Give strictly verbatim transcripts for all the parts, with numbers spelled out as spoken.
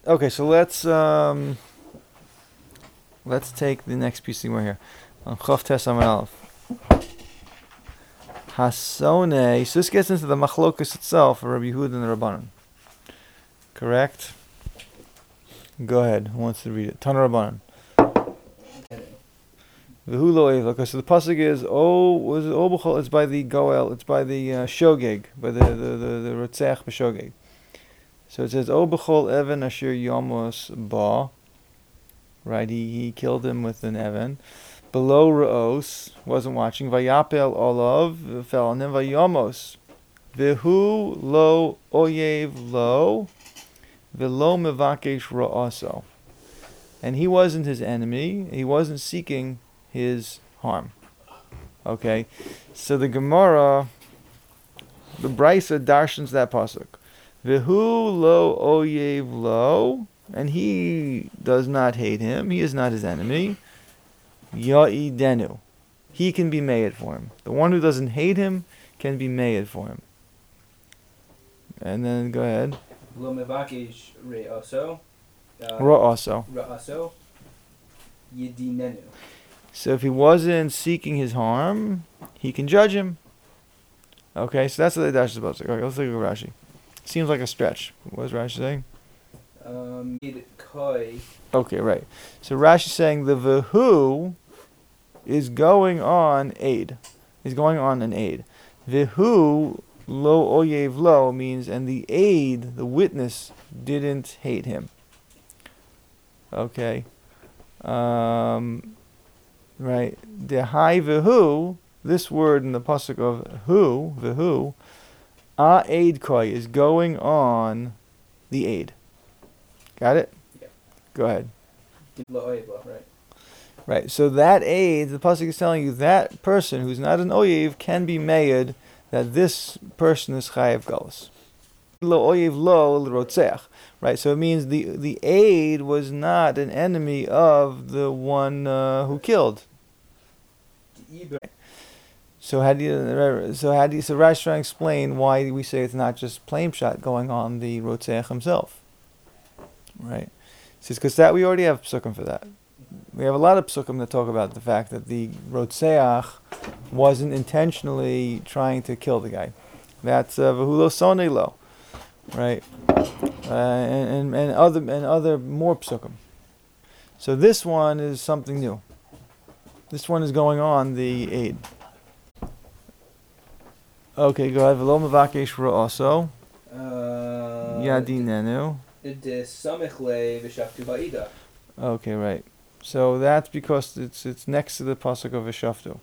Okay, so let's um, let's take the next piece more here. On Chof Tes Amar Aleph. Hasone. So this gets into the machlokus itself of Rabbi Yehuda and the Rabbanan. Correct? Go ahead. Who wants to read it? Tana Rabbanan. V'hu lo ev. Okay, so the pasuk is oh was it oh b'chol? It's by the goel. It's by the uh, shogeg, by the the the, the rotzech b'shogeg. So it says oh b'chol even asher yomos ba. Right, he he killed him with an even. Below Ra'os, wasn't watching. Vayapel olav, fell on him. Vayomos. V'hu lo oyev lo. V'lo mevakesh ra'aso. And he wasn't his enemy. He wasn't seeking his harm. Okay? So the Gemara, the Brisa darshans that pasuk. V'hu lo oyev lo. And he does not hate him. He is not his enemy. Ya'idenu. He can be made for him. The one who doesn't hate him can be made for him. And then go ahead. Lo mevakesh re'aso. Ra'aso. Ra'aso. Yedinenu. So if he wasn't seeking his harm, he can judge him. Okay, so that's what the dash is about. Okay, let's look at Rashi. Seems like a stretch. What is Rashi saying? Um, koi. Okay, right. So Rashi is saying the Vehu is going on aid. Is going on an aid. Vehu lo oyev lo means, and the aid, the witness, didn't hate him. Okay. Um, right. Dehai vehu, this word in the pasuk of hu, vehu, a aid koi is going on the aid. Got it? Yeah. Go ahead. Lo oyev lo, right. Right, so that aid, the pasuk is telling you that person who's not an oyev can be made that this person is chayav galus. Lo oyev lo l'rotzeach. Right, so it means the the aid was not an enemy of the one uh, who killed. So how do you so how do you so Rashi trying to explain why we say it's not just plain shot going on the rotzeach himself. Right, it's because that we already have psukim for that. We have a lot of psukim that talk about the fact that the Rotseach wasn't intentionally trying to kill the guy. That's v'hulo sonei lo, right? Uh, and, and and other and other more psukim. So this one is something new. This one is going on the aid. Okay, go ahead. V'lo mevakesh ra'aso. Yadinenu. De samich le v'shaftu ba'ida. Okay, right. So that's because it's it's next to the pasuk of Veshaftu.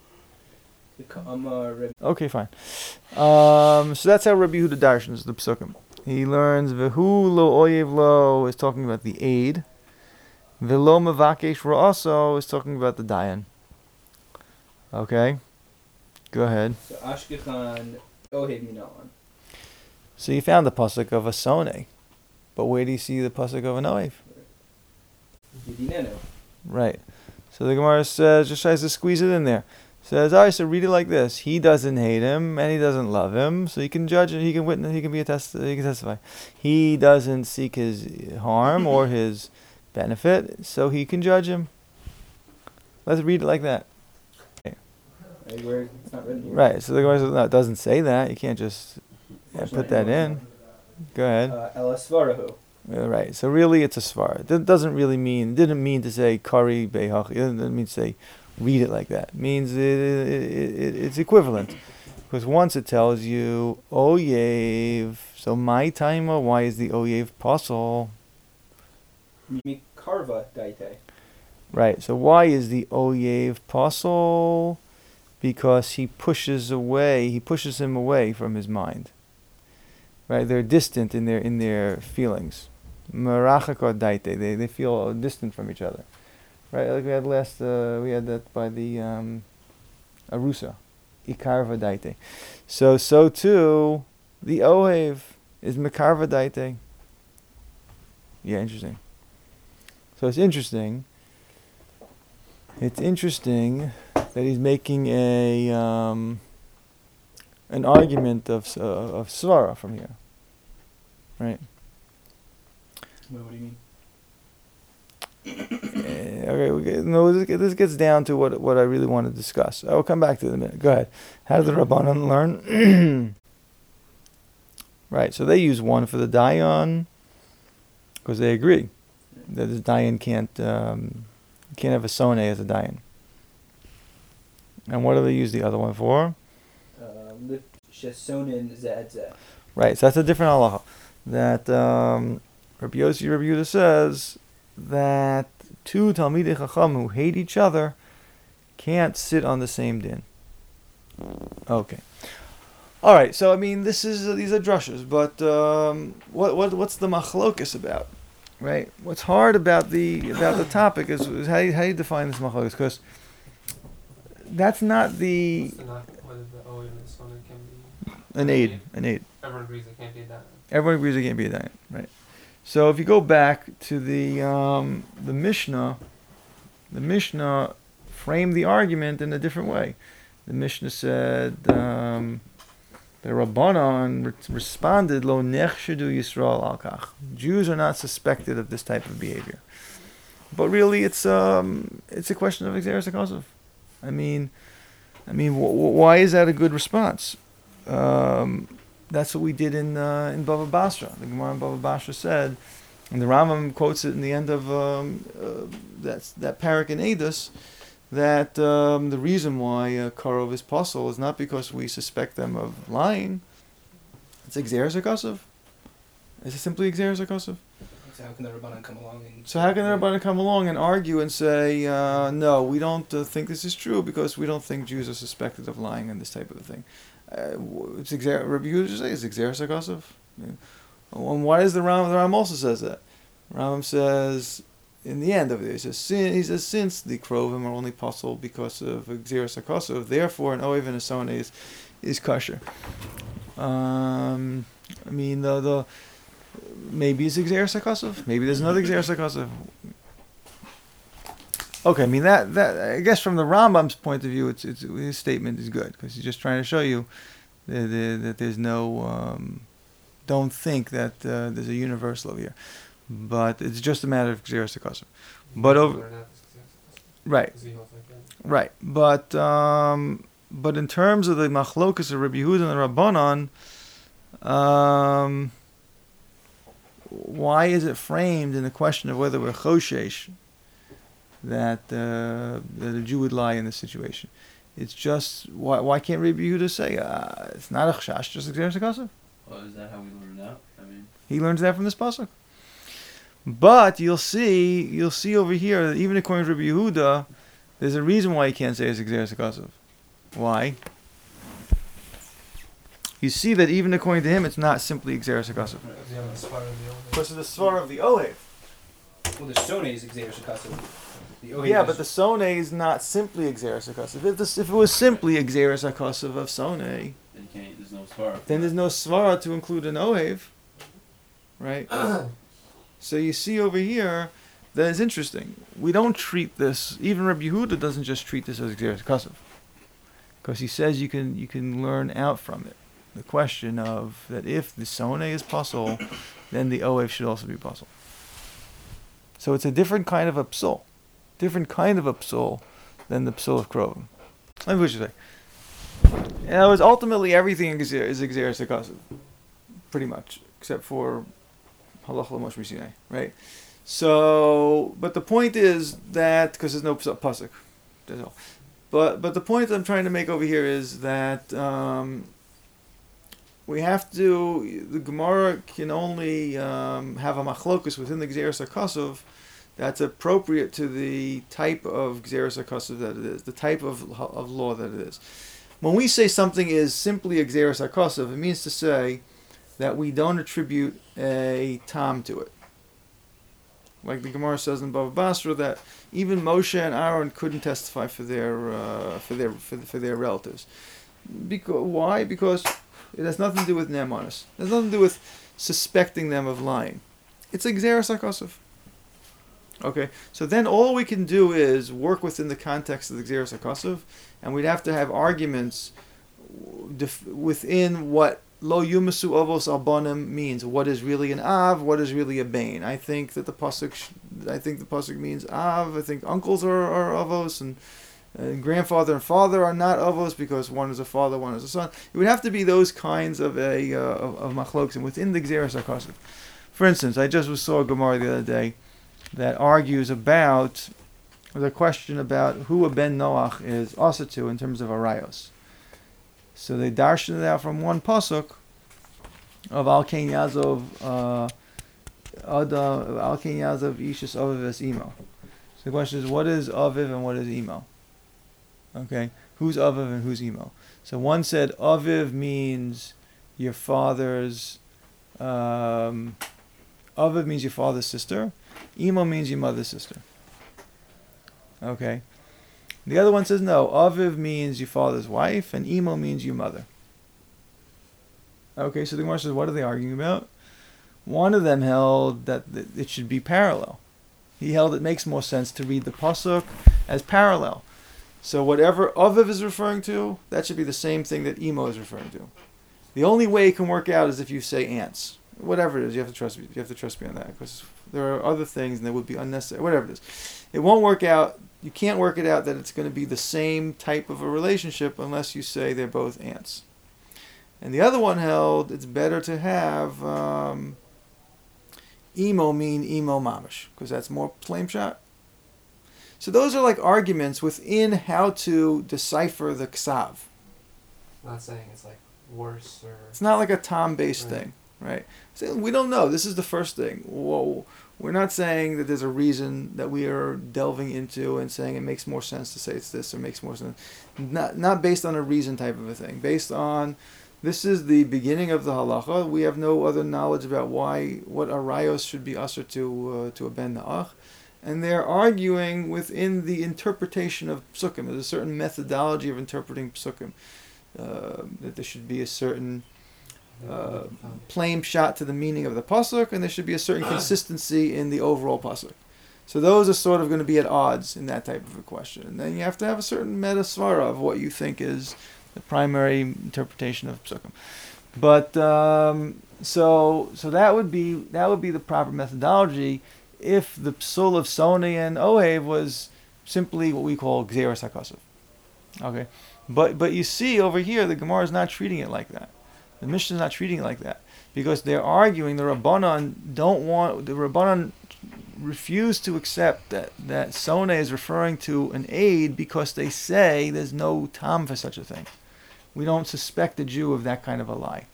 Okay, fine. Um, so that's how Rabbi Yehuda darshans the psukim. He learns Vehu lo oyev lo is talking about the aid. Velo mevakesh ra'aso is talking about the dayan. Okay, go ahead. So Ashkechan ohev minalan. So you found the pasuk of a sone, but where do you see the pasuk of an oev? Yedinenu. Right. So the Gemara says, just tries to squeeze it in there. Says, all right, so read it like this: he doesn't hate him, and he doesn't love him, so he can judge it. He can witness. He can be a test. He can testify. He doesn't seek his harm or his benefit, so he can judge him. Let's read it like that. Okay. Where it's not written here. Right. So the Gemara says, no, it doesn't say that. You can't just yeah, put that in. Go ahead. Ela svarahu. Uh, right. So really, it's a svar. It doesn't really mean. Didn't mean to say kari beihach. It doesn't mean to say read it like that. It means it, it, it, it's equivalent, because once it tells you oyev. So my timer. Why is the oyev possible? Karva daite. Right. So why is the oyev possible? Because he pushes away. He pushes him away from his mind. Right. They're distant in their in their feelings. Marachakot daite. They they feel distant from each other, right? Like we had last, uh, we had that by the um, arusa, ikarva daite. So so too, the ohev is mekarva daite. Yeah, interesting. So it's interesting. It's interesting that he's making a um, an argument of uh, of svara from here, right? What do you mean? Eh, okay, we get, no, this, this gets down to what what I really want to discuss. I will come back to it in a minute. Go ahead. How did the Rabbanan learn? Right, so they use one for the Dayan because they agree that the Dayan can't um, can't have a Sone as a Dayan. And what do they use the other one for? Um, Shesonin zed zeh. Right, so that's a different halacha. That um, Rabbi Yossi Rabbi Yehuda says that two Talmidei Chacham who hate each other can't sit on the same din. Okay. All right, so I mean, this is uh, these are drushes, but um, what what what's the machlokus about, right? What's hard about the about the topic is, is how you, how you define this machlokus, because that's not the What's the not whether the O and the Sona can be an aid, an aid. Everyone agrees it can't be that. Everyone agrees it can't be a diet, right? So if you go back to the um, the Mishnah, the Mishnah framed the argument in a different way. The Mishnah said um, the Rabbanan re- responded, "Lo nechshedu Yisrael al kach." Jews are not suspected of this type of behavior, but really, it's um, it's a question of exeris hakosov. I mean, I mean, wh- wh- why is that a good response? Um, That's what we did in uh, in Bava Basra. The Gemara in Bava Basra said, and the Rambam quotes it in the end of um, uh, that that parak in Eidos, that um, the reason why uh, Karov is puzzle is not because we suspect them of lying. It's exeris hakosov. It's simply exeris hakosov. So how can the Rabbanan come along and... So how can the Rabbanan come along and argue and say, uh, no, we don't uh, think this is true because we don't think Jews are suspected of lying and this type of a thing. Uh, it's exer- Rabbi Yehuda say it's exeris hakosov. Yeah. And why does the Ram? The Ram also says that. Ram says in the end of it, he says, sin, he says since the Krovim are only possible because of exeris hakosov, therefore an oiv and a son is is kosher. Um, I mean the the maybe it's exeris hakosov. Maybe there's another exeris hakosov. Okay, I mean that, that I guess from the Rambam's point of view, it's, it's his statement is good because he's just trying to show you that, that, that there's no um, don't think that uh, there's a universal over here, but it's just a matter of exeris hakosov. But over right, right, but um, but in terms of the machlokas of Rabbi Yehuda and the Rabbanan, um, why is it framed in the question of whether we're choshesh that uh, that a Jew would lie in this situation? It's just why why can't Rabbi Yehuda say uh, it's not a chashash, just exeris hakosov? Well, is that how we learn it out? I mean, he learns that from this pasuk. But you'll see you'll see over here that even according to Rabbi Yehuda, there's a reason why he can't say it's exeris hakosov. Why? You see that even according to him, it's not simply exeris hakosov. Because of the svar of the ohev. Well, the Sone is exeris hakosov. Yeah, but the Sone is not simply exeris hakosov. If, this, if it was simply exeris hakosov of Sone, then you can't, there's no svara. then there's no svara to include an ohev, right? So you see over here that is interesting. We don't treat this. Even Rabbi Yehuda doesn't just treat this as exeris hakosov, because he says you can you can learn out from it the question of that if the Sone is puzzle, then the ohev should also be puzzle. So it's a different kind of a psul. Different kind of a psul than the psul of Krovim. Let me put it this way. In other words, ultimately everything is, is exeris hakosov, pretty much, except for halacha l'moshe b'sinai, right? So, but the point is that because there's no pasuk, that's all. But but the point I'm trying to make over here is that um, we have to. The Gemara can only um, have a machlokus within the exeris hakosov that's appropriate to the type of exeris hakosov that it is, the type of of law that it is. When we say something is simply exeris hakosov, it means to say that we don't attribute a tam to it. Like the Gemara says in Bava Basra that even Moshe and Aaron couldn't testify for their uh, for their for, for their relatives. Because why? Because it has nothing to do with ne'emanos. It has nothing to do with suspecting them of lying. It's exeris hakosov. Okay, so then all we can do is work within the context of the exeris hakosov, and we'd have to have arguments def- within what lo yumasu avos albonim means what is really an av, what is really a bane. I think that the pasuk, sh- I think the pasuk means av. I think uncles are, are avos, and, and grandfather and father are not avos because one is a father, one is a son. It would have to be those kinds of a uh, of, of machloks, and within the Gzeras HaKosov. For instance, I just saw a Gemara the other day that argues about the question about who a ben Noach is also to in terms of arayos. So they darshan it out from one pasuk of Al Ken Yazov uh, Adam Al Ken Yazov Ishus Aviv es Imo. So the question is, what is Aviv and what is Imo? Okay, who's Aviv and who's Imo? So one said Aviv means your father's. Um, Aviv means your father's sister. Imo means your mother's sister. Okay. The other one says no. Aviv means your father's wife, and Imo means your mother. Okay, so the Gemara says, what are they arguing about? One of them held that it should be parallel. He held it makes more sense to read the pasuk as parallel. So whatever Aviv is referring to, that should be the same thing that Imo is referring to. The only way it can work out is if you say ants. Whatever it is, you have to trust me. You have to trust me on that, because there are other things and they would be unnecessary. Whatever it is, it won't work out. You can't work it out that it's going to be the same type of a relationship unless you say they're both ants. And the other one held it's better to have um, emo mean emo mamish, because that's more flame shot. So those are like arguments within how to decipher the ksav. Not saying it's like worse or. It's not like a tom-based Right. thing, right? So we don't know. This is the first thing. Whoa. We're not saying that there's a reason that we are delving into and saying it makes more sense to say it's this or makes more sense. Not not based on a reason type of a thing. Based on this is the beginning of the halacha. We have no other knowledge about why what arayos should be usher to uh, to a ben na'ach, and they're arguing within the interpretation of psukim. There's a certain methodology of interpreting psukim. Uh, that there should be a certain uh, plain shot to the meaning of the pasuk, and there should be a certain consistency in the overall pasuk. So those are sort of going to be at odds in that type of a question. And then you have to have a certain meta svara of what you think is the primary interpretation of psukim. But um, so so that would be that would be the proper methodology if the psul of Soni and Ohev was simply what we call Gzeras HaKosov. Okay. But but you see over here, the Gemara is not treating it like that. The Mishnah is not treating it like that, because they're arguing the Rabbanan don't want the Rabbanan refuse to accept that that Sone is referring to an aid because they say there's no tam for such a thing. We don't suspect a Jew of that kind of a lie.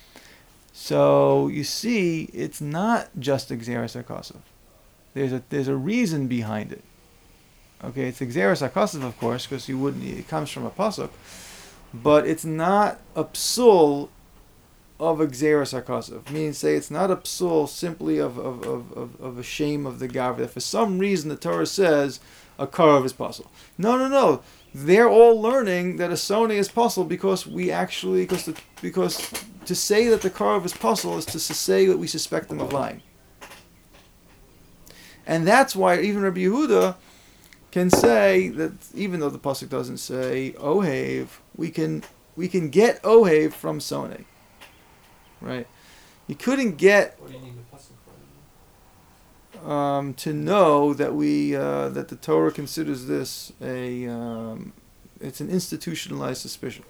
So you see, it's not just Gzeras HaKosov. There's a there's a reason behind it. Okay, it's Gzeras HaKosov, of course, because you wouldn't. It comes from a pasuk, but it's not a psul of a Gzeras HaKosov. Meaning, say it's not a psul simply of of, of, of, of a shame of the gav. That for some reason the Torah says a karov is pasul. No, no, no. They're all learning that a sone is pasul because we actually because the, because to say that the karov is pasul is to say that we suspect them of lying, and that's why even Rabbi Yehuda can say that even though the pasuk doesn't say ohev, we can we can get ohev from sone. Right? You couldn't get What do you need the pasuk for? um, to know that we uh, that the Torah considers this a um, it's an institutionalized suspicion.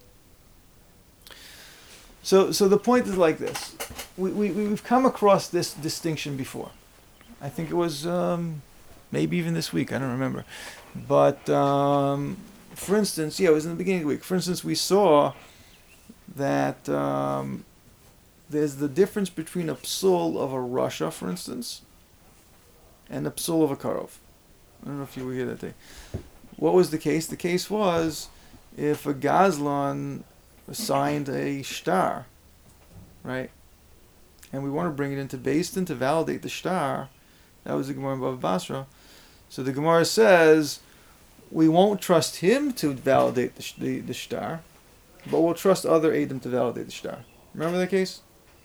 So so the point is like this: we we we've come across this distinction before. I think it was. Um, Maybe even this week, I don't remember. But, um, for instance, yeah, it was in the beginning of the week. For instance, we saw that um, there's the difference between a psul of a rasha, for instance, and a psul of a karov. I don't know if you were here that day. What was the case? The case was if a gazlan assigned a shtar, right, and we want to bring it into Beis Din to validate the shtar. That was the Gemara in Bava Basra. So the Gemara says, we won't trust him to validate the, the, the shtar, but we'll trust other Edom to validate the shtar. Remember that case?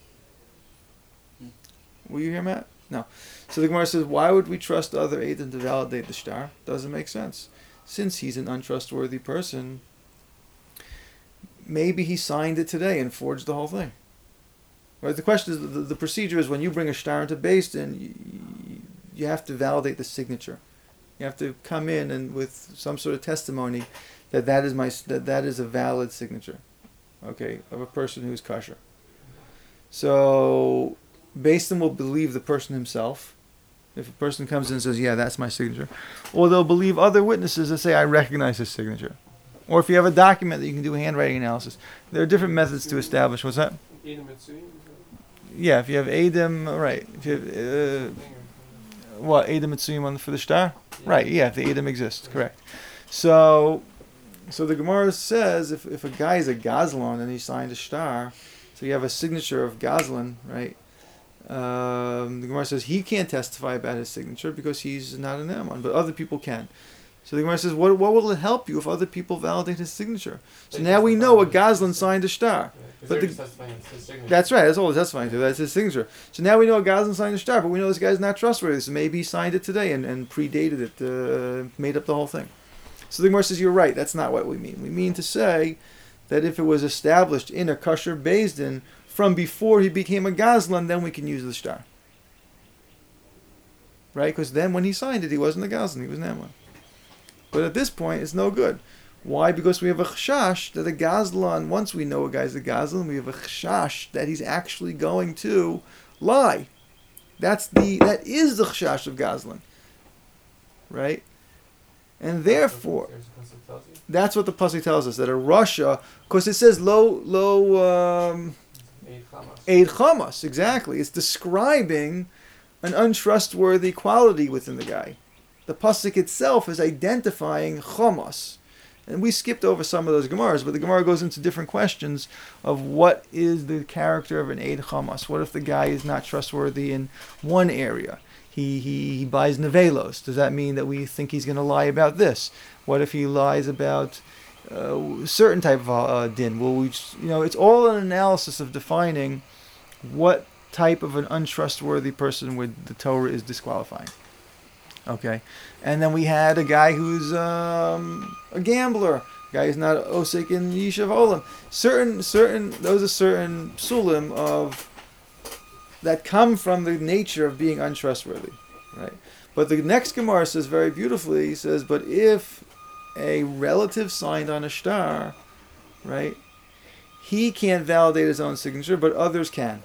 Were you here, Matt? No. So the Gemara says, why would we trust other Edom to validate the shtar? Doesn't make sense. Since he's an untrustworthy person, maybe he signed it today and forged the whole thing. Right? The question is, the, the procedure is when you bring a shtar into Beis Din, you, you have to validate the signature. You have to come in and with some sort of testimony that that is my that that is a valid signature, okay, of a person who's kosher. So, Beis Din will believe the person himself. If a person comes in and says, "Yeah, that's my signature," or they'll believe other witnesses that say, "I recognize his signature," or if you have a document that you can do handwriting analysis, there are different methods to establish. What's that? Edom Mitzuyim? Yeah, if you have Edom, right? If you have, uh, what Edom Mitzuyim on for the shtar? Right, yeah, if the Edom exists, correct. So, so the Gemara says if, if a guy is a Gazlan and he signed a shtar, so you have a signature of Gazlan, right? Um, the Gemara says he can't testify about his signature because he's not an Naaman, but other people can. So the Gemara says, what, what will it help you if other people validate his signature? So They now we testify know a on his Gazlan signature. signed a shtar. Yeah, 'cause But they're the- just testifying it's his signature. That's right. That's all it's testifying to. That's his signature. So now we know a Gazlan signed a shtar, but we know this guy's not trustworthy. So maybe he signed it today and, and predated it, uh, made up the whole thing. So the Gemara says, you're right. That's not what we mean. We mean to say that if it was established in a kosher Beis Din from before he became a Gazlan, then we can use the shtar. Right? Because then when he signed it, he wasn't a Gazlan. He was Naaman. But at this point, it's no good. Why? Because we have a chashash that a Gazlan, once we know a guy's a Gazlan, we have a chashash that he's actually going to lie. That's the that is the chashash of Gazlan. Right? And therefore, There's a pasuk tells you. that's what the pasuk tells us, that a Russia, because it says lo lo um, Eid Chamas. Eid Chamas, exactly. It's describing an untrustworthy quality within the guy. The pasuk itself is identifying Chamas. And we skipped over some of those Gemaras, but the Gemara goes into different questions of what is the character of an Eid Chamas. What if the guy is not trustworthy in one area? He, he, he buys Nevelos. Does that mean that we think he's going to lie about this? What if he lies about uh, certain type of uh, din? Well, we just, you know, it's all an analysis of defining what type of an untrustworthy person would the Torah is disqualifying. Okay, and then we had a guy who's um, a gambler, a guy who's not osik in yishav olam. Certain, certain, those are certain psulim of that come from the nature of being untrustworthy, right? But the next Gemara says very beautifully. He says, but if a relative signed on a shtar, right, he can't validate his own signature, but others can.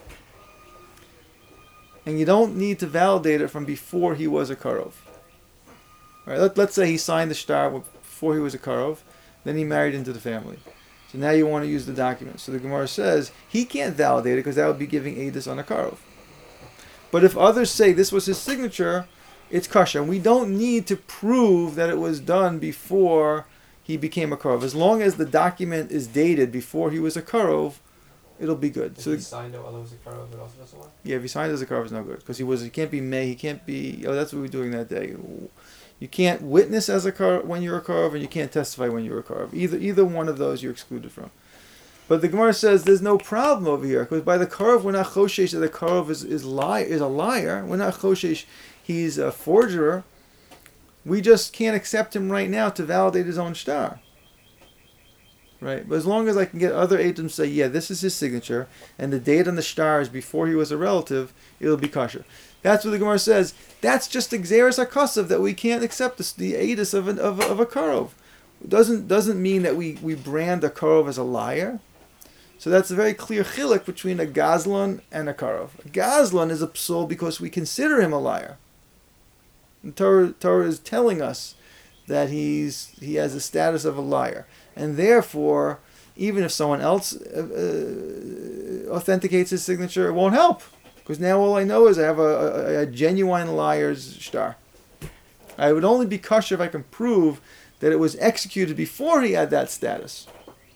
And you don't need to validate it from before he was a karov. Right, let, let's say he signed the shtar before he was a karov, then he married into the family. So now you want to use the document. So the Gemara says he can't validate it because that would be giving edus on a karov. But if others say this was his signature, it's kasha. And we don't need to prove that it was done before he became a karov. As long as the document is dated before he was a karov, it'll be good. If So he signed it while it was a Karov, it also doesn't work? yeah, if he signed as a karov, it's no good because he was. He can't be may. He can't be. Oh, that's what we were doing that day. You can't witness as a karov when you're a karov, and you can't testify when you're a karov. Either either one of those you're excluded from. But the Gemara says there's no problem over here because by the karov we're not choshesh that the karov is is lie is a liar. We're not choshesh he's a forger. We just can't accept him right now to validate his own shtar. Right, but as long as I can get other items to say, yeah, this is his signature, and the date on the shtar is before he was a relative, it'll be kosher. That's what the Gemara says. That's just the Xeris HaKosav that we can't accept this, the edus of, an, of, of a karov. It doesn't, doesn't mean that we, we brand a karov as a liar. So that's a very clear chiluk between a Gazlan and a karov. A Gazlan is a psul because we consider him a liar. And Torah, Torah is telling us that he's he has the status of a liar. And therefore, even if someone else uh, uh, authenticates his signature, it won't help. Because now all I know is I have a, a, a genuine liar's shtar. I would only be kosher if I can prove that it was executed before he had that status.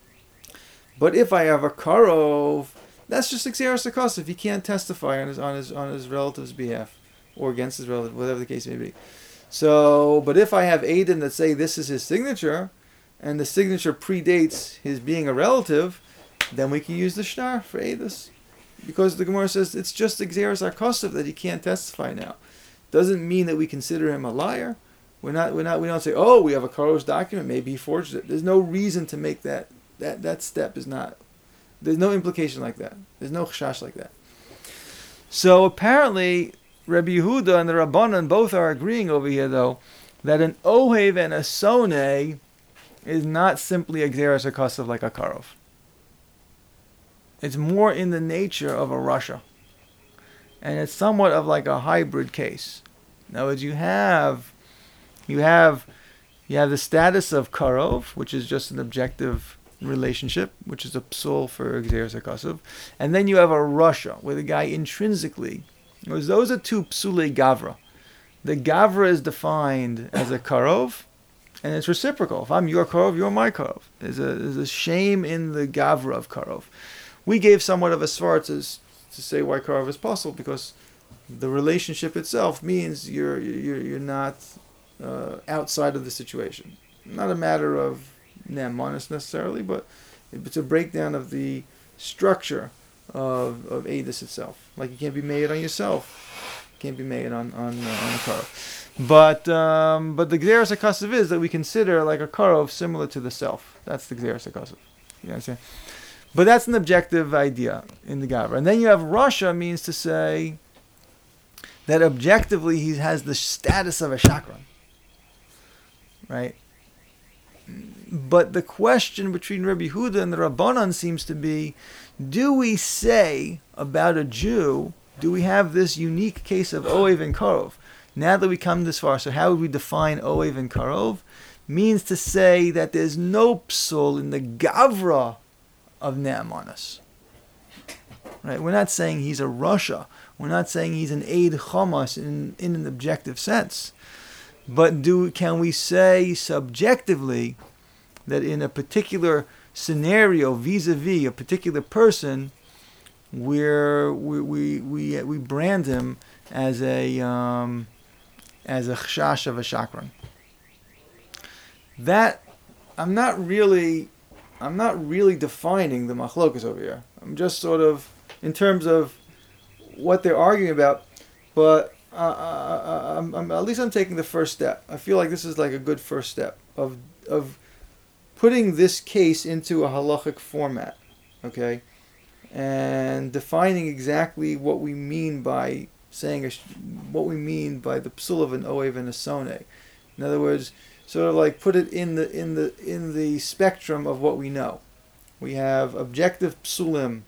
But if I have a karov, that's just xeris hakos if he can't testify on his on his on his relative's behalf or against his relative, whatever the case may be. So, but if I have Aiden that say this is his signature, and the signature predates his being a relative, then we can use the shtar for edus. Because the Gemara says it's just the Xeris HaKosav that he can't testify now. Doesn't mean that we consider him a liar. We're not, we're not, we don't say, oh, we have a Karov's document, maybe he forged it. There's no reason to make that that that step is not. There's no implication like that. There's no chashash like that. So apparently, Rabbi Yehuda and the Rabbanan both are agreeing over here, though, that an ohev and a sone is not simply a gzeras hakasav like a karov. It's more in the nature of a rasha, and it's somewhat of like a hybrid case. In other words, you have, you have, you have the status of karov, which is just an objective relationship, which is a psul for gzeras hakasav, and then you have a rasha, where the guy intrinsically, because those are two psulei gavra. The gavra is defined as a karov, and it's reciprocal. If I'm your karov, you're my karov. There's a, there's a shame in the gavra of karov. We gave somewhat of a svar to, to say why karov is possible, because the relationship itself means you're you're you're not uh, outside of the situation. Not a matter of ne'emanis necessarily, but it's a breakdown of the structure of of edus itself. Like you can't be made on yourself, can't be made on on uh, on a karov. But um, but the gzeras hakasav is that we consider like a karov similar to the self. That's the gzeras hakasav. You understand? But that's an objective idea in the Gavra. And then you have rasha, means to say that objectively he has the status of a shakran. Right? But the question between Rabbi Yehuda and the Rabbanan seems to be, do we say about a Jew, do we have this unique case of Oev and Karov? Now that we come this far, so how would we define Oev and Karov? Means to say that there's no psul in the Gavra of Ne'emanis. Right? We're not saying he's a rasha. We're not saying he's an Eid Chamas in, in an objective sense. But do can we say subjectively that in a particular scenario, vis-a-vis a particular person, where we we we, we brand him as a um, as a chashash of a shakran? That I'm not really. I'm not really defining the machlokas over here. I'm just sort of, in terms of what they're arguing about, but uh, uh, I'm, I'm, at least I'm taking the first step. I feel like this is like a good first step of of putting this case into a halachic format, okay, and defining exactly what we mean by saying, a, what we mean by the psul of an oev and a soneh. In other words, sort of like put it in the in the in the spectrum of what we know. We have objective psulim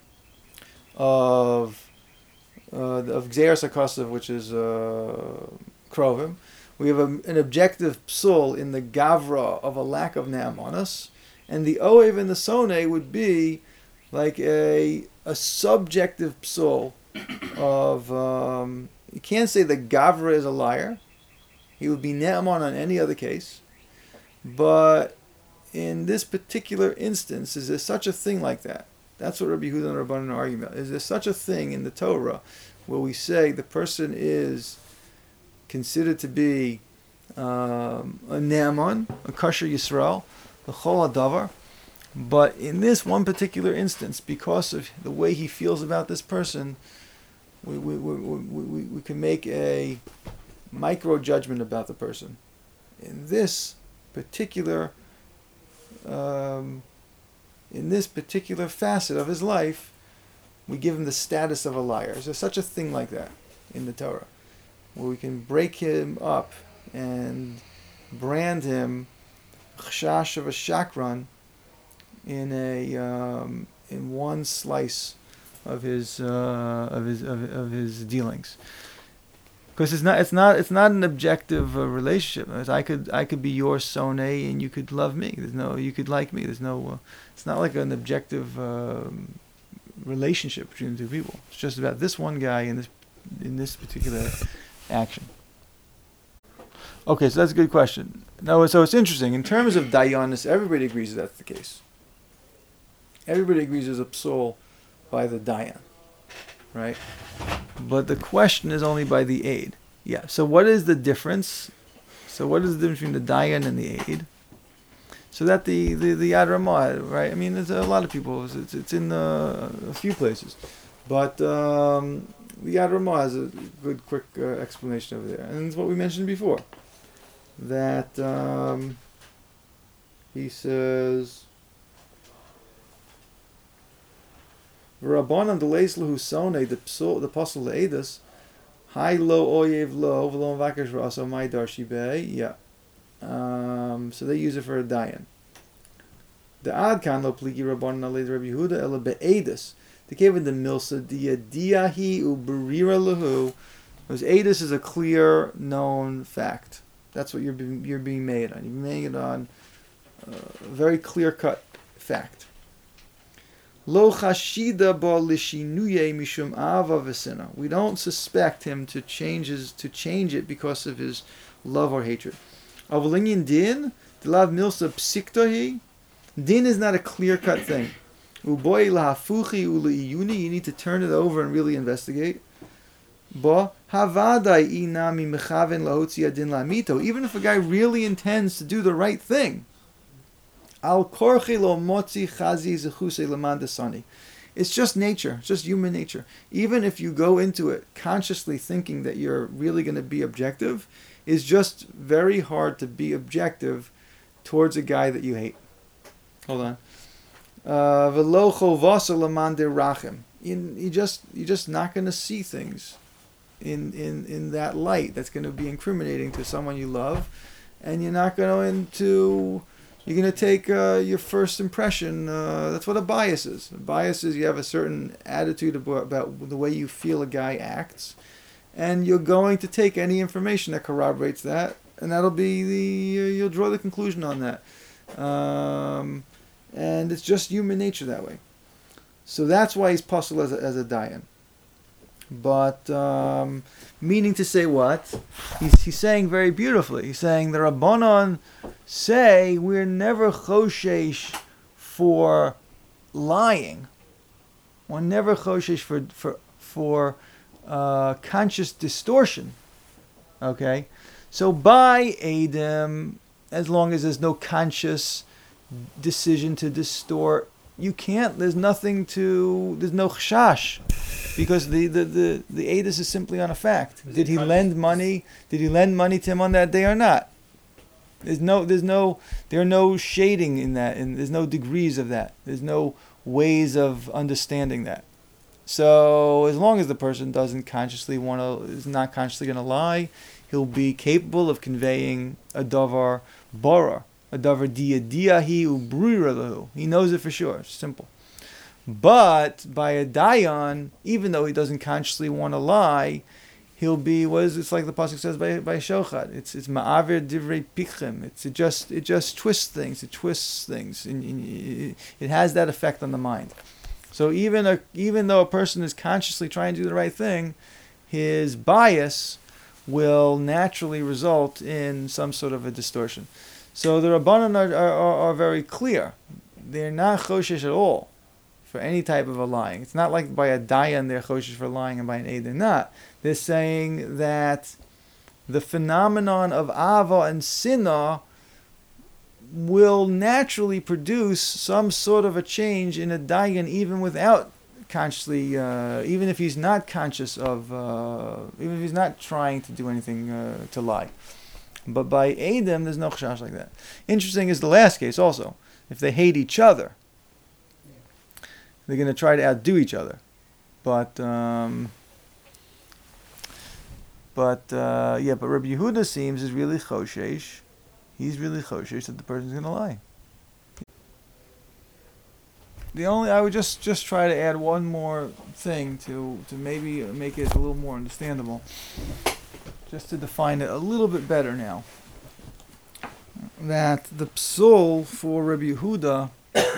of uh, of gzeras hakasav, which is uh, krovim. We have a, an objective psul in the gavra of a lack of ne'emanis, and the oev and the soneh would be like a a subjective psul of um, you can't say the gavra is a liar. He would be ne'eman on any other case. But in this particular instance, is there such a thing like that? That's what Rabbi Yehuda and Rabbanan are arguing about. Is there such a thing in the Torah where we say the person is considered to be um, a ne'eman, a kosher Yisrael, the chol hadavar, but in this one particular instance, because of the way he feels about this person, we we we we, we, we can make a micro judgment about the person. In this particular, um, in this particular facet of his life, we give him the status of a liar. Is there such a thing like that in the Torah, where we can break him up and brand him chashash of a shakran in a um, in one slice of his uh, of his of, of his dealings? Because it's not, it's not, it's not an objective uh, relationship. I could, I could be your soneh and you could love me. There's no, you could like me. There's no, uh, it's not like an objective um, relationship between the two people. It's just about this one guy in this, in this particular action. Okay, so that's a good question. Now, so it's interesting in terms of dayanis. Everybody agrees that that's the case. Everybody agrees there's a psul by the dayan, right? But the question is only by the aid. Yeah. So what is the difference? So what is the difference between the dayan and the aid? So that the the the Yad Ramah, right? I mean, there's a lot of people. It's it's in uh, a few places, but um, the Yad Ramah has a good quick uh, explanation over there, and it's what we mentioned before. That um, he says V'Rabbanan deleis lehu sonei the psul the pasul leedus. Hi lo oyev lo v'lo mvakesh raso my darshi bay. Yeah. Um, so they use it for a dayan. The adkan lo pligi Rabbanan alei Rabbi Yehuda ela be'edus. They gave it the milsa dia diahi uberira lehu. Because edus is a clear known fact. That's what you're being, you're being made on. You're being made on a very clear cut fact. Lo chashida ba lishinuye mishum ava v'sina. We don't suspect him to change his, to change it because of his love or hatred. Avalinyan din dilav milsa psiktahi. Din is not a clear cut thing. Uboy lahafuchi uleiyuni. You need to turn it over and really investigate. Ba havadai inami mechaven lahotzi adin lamito. Even if a guy really intends to do the right thing. Al korchi lo motzi chazi zechuse lemandasani. It's just nature, it's just human nature. Even if you go into it consciously thinking that you're really going to be objective, it's just very hard to be objective towards a guy that you hate. Hold on. Velo chovasa lemandir rachim. You just you're just not going to see things in in in that light that's going to be incriminating to someone you love, and you're not going to. You're going to take uh, your first impression. Uh, that's what a bias is. A bias is you have a certain attitude about, about the way you feel a guy acts, and you're going to take any information that corroborates that, and that'll be the uh, you'll draw the conclusion on that. Um, and it's just human nature that way. So that's why he's puzzled as a, as a dayan. But um, meaning to say what? He's he's saying very beautifully. He's saying the Rabbanon say we're never choshesh for lying. We're never choshesh for for for uh, conscious distortion. Okay, so by Adam, as long as there's no conscious decision to distort, you can't. There's nothing to. There's no chashash. Because the the the the edus is simply on a fact. Did he lend money? Did he lend money to him on that day or not? There's no there's no there are no shading in that, and there's no degrees of that. There's no ways of understanding that. So as long as the person doesn't consciously want to, is not consciously going to lie, he'll be capable of conveying a davar bara, a davar dia diahi ubrira lahu. He knows it for sure. It's simple. But by a dayan, even though he doesn't consciously want to lie, he'll be what is it's like the pasuk says by by shochad. It's it's ma'avir divrei pichim. It's it just it just twists things. It twists things. And, and it has that effect on the mind. So even a even though a person is consciously trying to do the right thing, his bias will naturally result in some sort of a distortion. So the Rabbanan are are, are, are very clear. They're not choshesh at all for any type of a lying. It's not like by a dayan they're choshesh for lying and by an eid they're not. They're saying that the phenomenon of ava and sinah will naturally produce some sort of a change in a dayan even without consciously, uh, even if he's not conscious of, uh, even if he's not trying to do anything uh, to lie. But by Adam, there's no chashash like that. Interesting is the last case also. If they hate each other, they're going to try to outdo each other. But, um, but uh, yeah, but Rabbi Yehuda seems is really choshesh. He's really choshesh that the person's going to lie. The only, I would just, just try to add one more thing to, to maybe make it a little more understandable. Just to define it a little bit better now. That the psul for Rabbi Yehuda,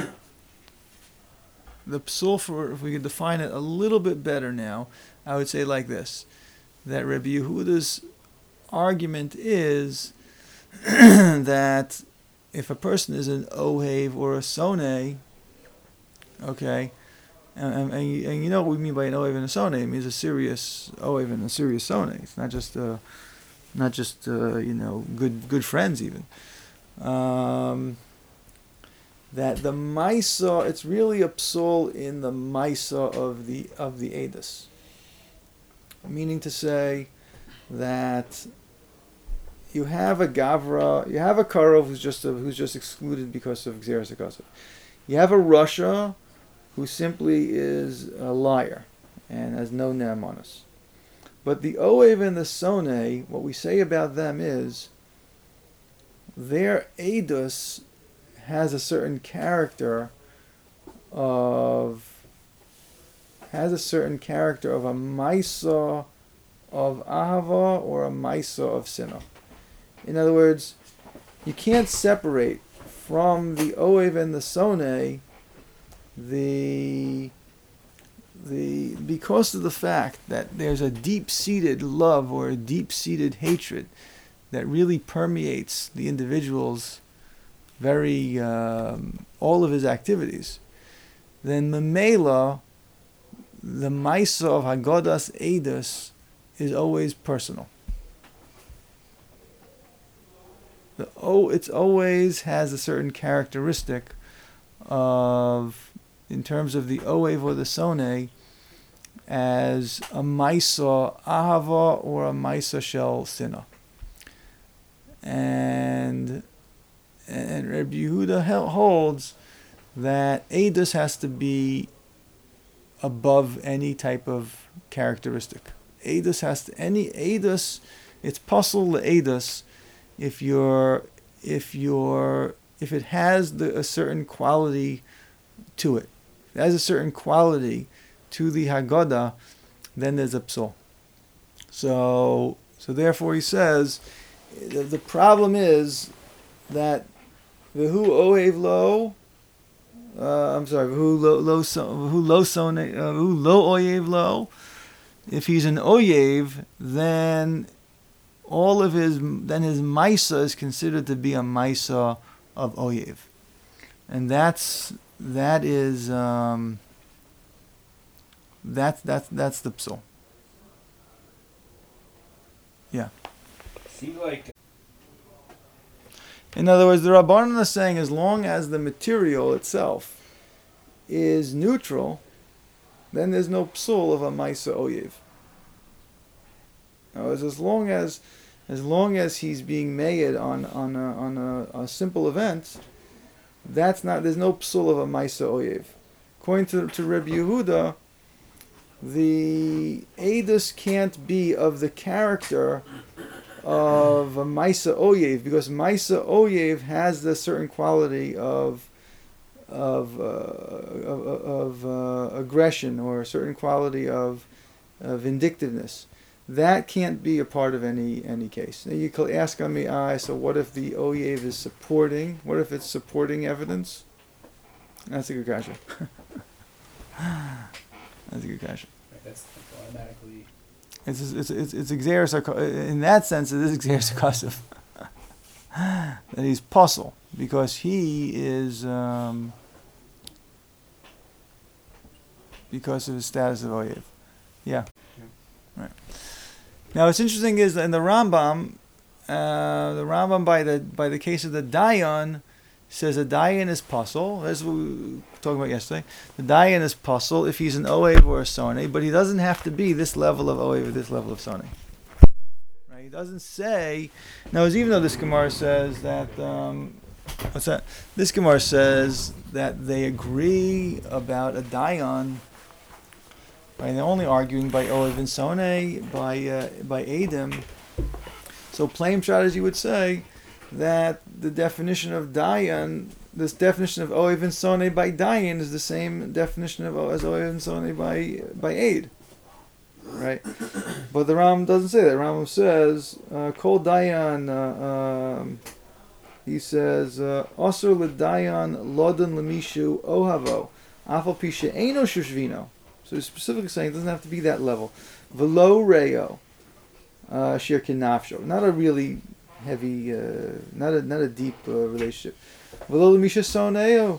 the psul for, if we could define it a little bit better now, I would say like this. That Rabbi Yehuda's argument is that if a person is an ohev or a soneh, okay, and, and, and, you, and you know what we mean by an ohev and a soneh, it means a serious ohev and a serious soneh. It's not just, uh, not just uh, you know, good good friends even. Um, that the maisa, it's really a psul in the maisa of the of the edus. Meaning to say that you have a gavra, you have a karov who's just a, who's just excluded because of Xeris Akasov. You have a Russia who simply is a liar and has no ne'emanus. But the Oev and the Sone, what we say about them is their edus has a certain character of has a certain character of a maisa of ahava or a maisa of sinah. In other words, you can't separate from the Oev and the Sone the the because of the fact that there's a deep-seated love or a deep-seated hatred that really permeates the individual's very um, all of his activities, then Memela, the Maisa of Haggadas Eidos, is always personal. The oh, it's always has a certain characteristic of, in terms of the Oev or the Sone, as a Maisa Ahava or a Maisa Shel Sinah. And and Rabbi Yehuda holds that Eidos has to be above any type of characteristic. Eidos has to any Eidos. It's possible the Eidos if you're if you're if it has the, a certain quality to it. If it has a certain quality to the Haggadah, then there's a psul. So so therefore he says the, the problem is that V'hu oev lo, uh, I'm sorry, V'hu lo lo V'hu lo sone, V'hu lo oyev lo. If he's an oyev, then all of his then his maisa is considered to be a maisa of oyev, and that's that is um, that's that's that's the psul. Yeah. Seems like In other words, the Rabbanan is saying as long as the material itself is neutral, then there's no psul of a Maisa Oyev. Now, as long as as long as he's being made on on a, on a, a simple event, that's not there's no psul of a Maisa Oyev. According to to Rabbi Yehuda, the Eidos can't be of the character of a Maisa Oyev, because Maisa Oyev has the certain quality of of uh, of, of uh, aggression, or a certain quality of uh, vindictiveness. That can't be a part of any any case. Now you could ask on me, ah, so what if the Oyev is supporting? What if it's supporting evidence? That's a good question. That's a good question. right, that's like automatically. It's it's it's it's exeris in that sense. It is exeris hakasif. That he's puzzle because he is um, because of his status of oyev. Yeah, right. Now what's interesting is that in the Rambam, uh, the Rambam by the by the case of the Dayan says a Dayan is puzzle. That's what we were talking about yesterday. The Dayan is puzzle if he's an oev or a soneh, but he doesn't have to be this level of oev or this level of soneh. Right? He doesn't say. Now, even though this Gemara says that, um, what's that? This Gemara says that they agree about a Dayan. Right? They're only arguing by oev and soneh, by uh, by edim. So plain strategy would say that the definition of Dayan, this definition of Oev and Soneh by Dayan is the same definition of as Oev and Soneh by by Aid, right? But the Ram doesn't say that. The Ram says Kol Dayan. Uh, um, he says Osur l'Dayan Lodan l'Mishu Ohavo Afal Pisha Eino Shushvino. So he's specifically saying it doesn't have to be that level. Velo Reo Shir Kinafsho. Not a really heavy, uh, not a not a deep uh, relationship. He's not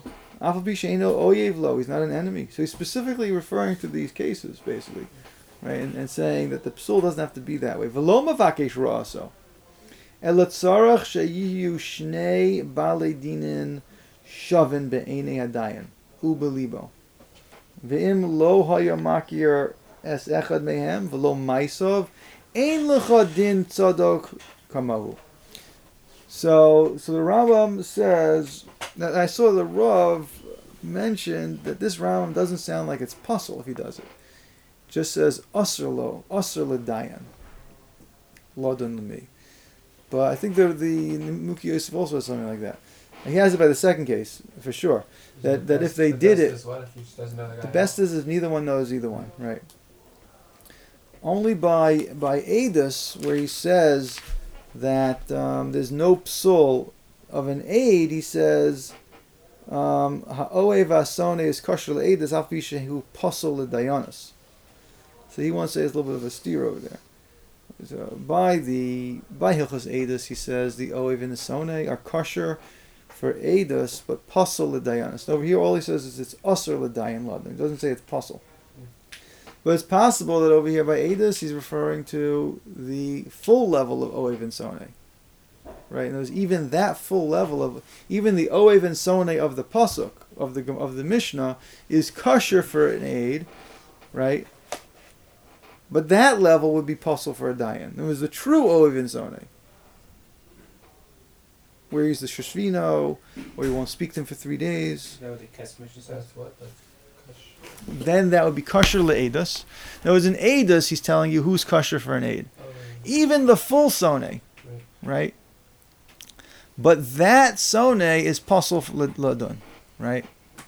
an enemy. So he's specifically referring to these cases, basically, right, and, and saying that the psul doesn't have to be that way. V'lo mavakesh ra'aso, elatzarach sheyiyu shnei balei dinin shavin be'enei hadayan ubelibo ve'im lo haya makir es echad mehem v'lo maisov ein lecha din tzadok kamahu. So, so the Rambam says that I saw the Rav mentioned that this Rambam doesn't sound like it's puzzle if he does it. It just says Asr lo, Asr l'dayan. Lodun l'mi. But I think the the Muki Yosef also has something like that. And he has it by the second case, for sure. That The that if best- they the did best it, is what if he just doesn't know the guy the at best all? is if neither one knows either one, right? Only by by Adus, where he says that um, there's no psul of an aid, he says um, ha'oe v'asone is kosher le'edus af who puzzle l'dayanas. So he wants to say there's a little bit of a steer over there. So by the by Hilchos Edus, he says the oev and the sone are kosher for Edus, but puzzle l'dayanas. Over here, all he says is it's usher l'dayan ladin. He doesn't say it's puzzle. But it's possible that over here by Edus, he's referring to the full level of oev and sone. Right, and there's even that full level of even the oev and sone of the pasuk of the of the Mishnah is kosher for an aid, right? But that level would be puzzle for a dayan. It was the true oev and sone, where he's the shoshvino, or he won't speak to him for three days. Is that what the Kes Mishnah says? That's what. That's kush. Then that would be kosher le'edus. Now, as an edus, he's telling you who's kosher for an aid. Oh, Even the full sone, right. right? But that sone is puzzle for ladun, right?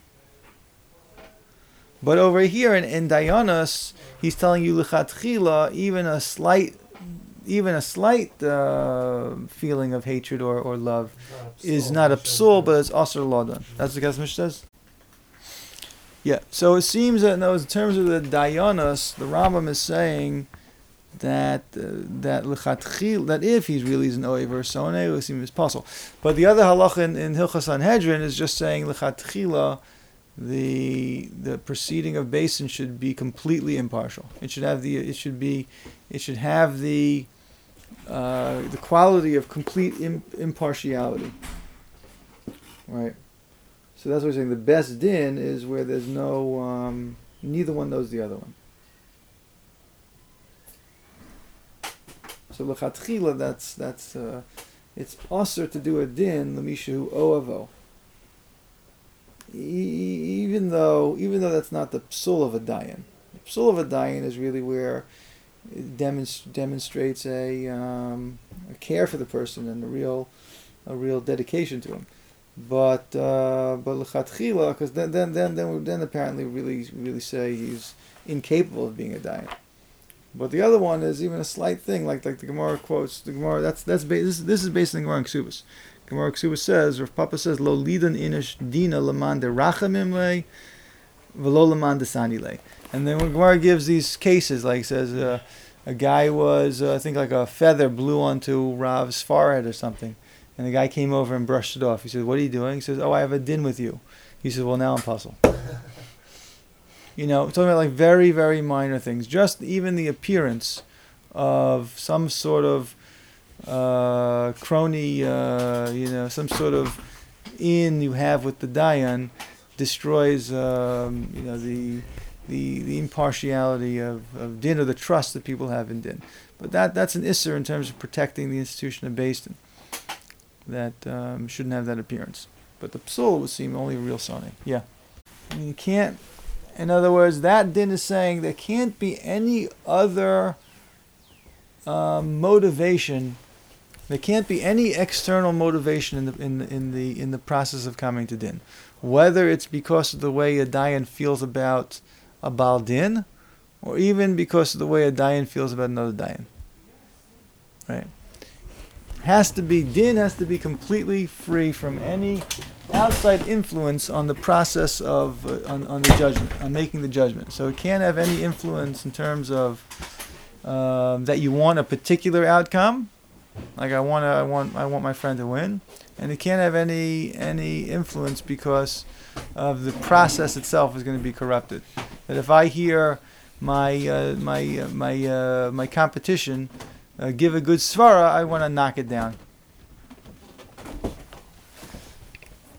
But over here in, in Dayanas, he's telling you lechatchila, even a slight, even a slight uh, feeling of hatred or, or love Not a is psul, not a for sure. psul, but it's asr ladan. That's what Kesmish says. Yeah. So it seems that in those terms of the Dayanas, the Rambam is saying that uh, that lechatchil, that if he's really an oev or sone, it would seem as possible. But the other halacha in, in Hilchas Sanhedrin is just saying lechatchila, the the proceeding of basin should be completely impartial. It should have the it should be it should have the uh, the quality of complete im- impartiality. Right. So that's what we're saying. The best din is where there's no um, neither one knows the other one. So l'chatchila, that's that's uh, it's usher to do a din l'mishu oavo. E- even though even though that's not the psul of a dayan. The psul of a dayan is really where it demonst- demonstrates a, um, a care for the person and a real a real dedication to him. But uh, but l'chatchila, because then then then then we then apparently really really say he's incapable of being a dayan. But the other one is even a slight thing, like like the Gemara quotes the Gemara. That's that's ba- this this is based on the Gemara in Ksubas. Gemara Ksubas says, Rav Papa says, "Lo lidan inish dina leman de rachamim le, v'lo leman de sani le." And then when Gemara gives these cases, like says uh, a guy was uh, I think like a feather blew onto Rav's forehead or something, and the guy came over and brushed it off. He says, "What are you doing?" He says, "Oh, I have a din with you." He says, "Well, now I'm puzzled." You know, talking about like very, very minor things. Just even the appearance of some sort of uh, crony, uh, you know, some sort of in you have with the dayan destroys, um, you know, the the the impartiality of, of din or the trust that people have in din. But that that's an isser in terms of protecting the institution of Beis Din. That um, shouldn't have that appearance. But the psul would seem only real sonny. Yeah. I mean, you can't. In other words, that din is saying there can't be any other um, motivation. There can't be any external motivation in the in the, in the in the process of coming to din, whether it's because of the way a dayan feels about a bal din, or even because of the way a dayan feels about another dayan. Right? Has to be din has to be completely free from any outside influence on the process of uh, on, on the judgment, on making the judgment. So it can't have any influence in terms of um, that you want a particular outcome, like I want to, I want, I want my friend to win, and it can't have any any influence because of the process itself is going to be corrupted. That if I hear my uh, my uh, my uh, my competition uh, give a good svara, I want to knock it down.